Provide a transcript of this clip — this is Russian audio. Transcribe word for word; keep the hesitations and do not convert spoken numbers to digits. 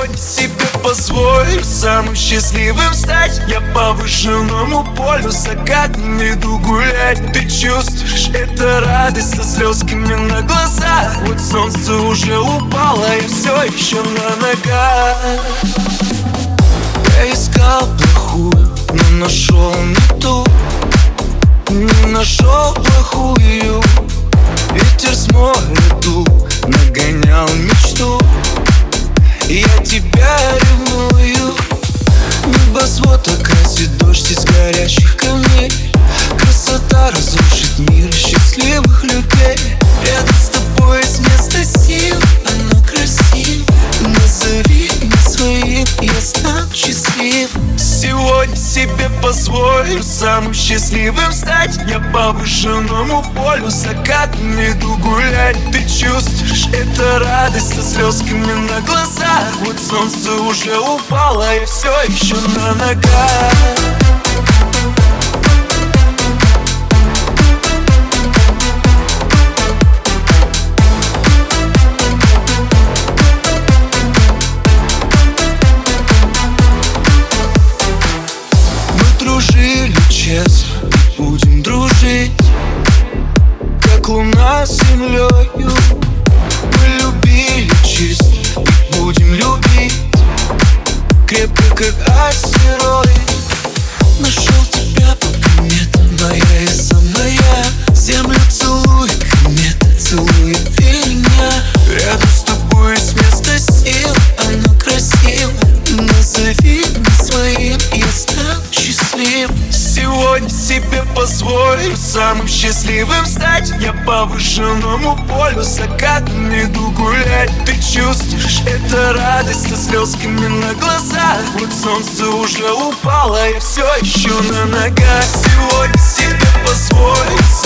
Сегодня себе позволю самым счастливым стать. Я по повышенному полю закатом иду гулять. Ты чувствуешь, это радость со слезками на глазах. Вот солнце уже упало и все еще на ногах. Я искал плохую, но нашел не ту. Не нашел плохую. Ветер с моря дул, нагонял мечту. Я тебя ревную. Небосвод окрасит дождь из горящих камней. Красота разрушит мир счастливых людей. Рядом с тобой есть место сил, оно красиво. Назови меня своим, я стану счастлив. Сегодня себе позволю самым счастливым стать. Я по повышенному полю закатом иду гулять. Ты чувствуешь, это радость со слезками на глазах. Вот солнце уже упало и все еще на ногах. Дружили честно, будем дружить, как луна с землею. Мы любили чисто, и будем любить крепко, как астероид. Нашел тебя по приметам, моя и самая. Землю целует комета, целует и меня. Рядом с тобой есть место сил, оно красиво. Назови меня своим, я стану счастлив. Сегодня себе позволю самым счастливым стать. Я по повышенному полю закатом иду гулять. Ты чувствуешь, это радость со слезками на глазах. Вот солнце уже упало и все еще на ногах. Сегодня себе позволю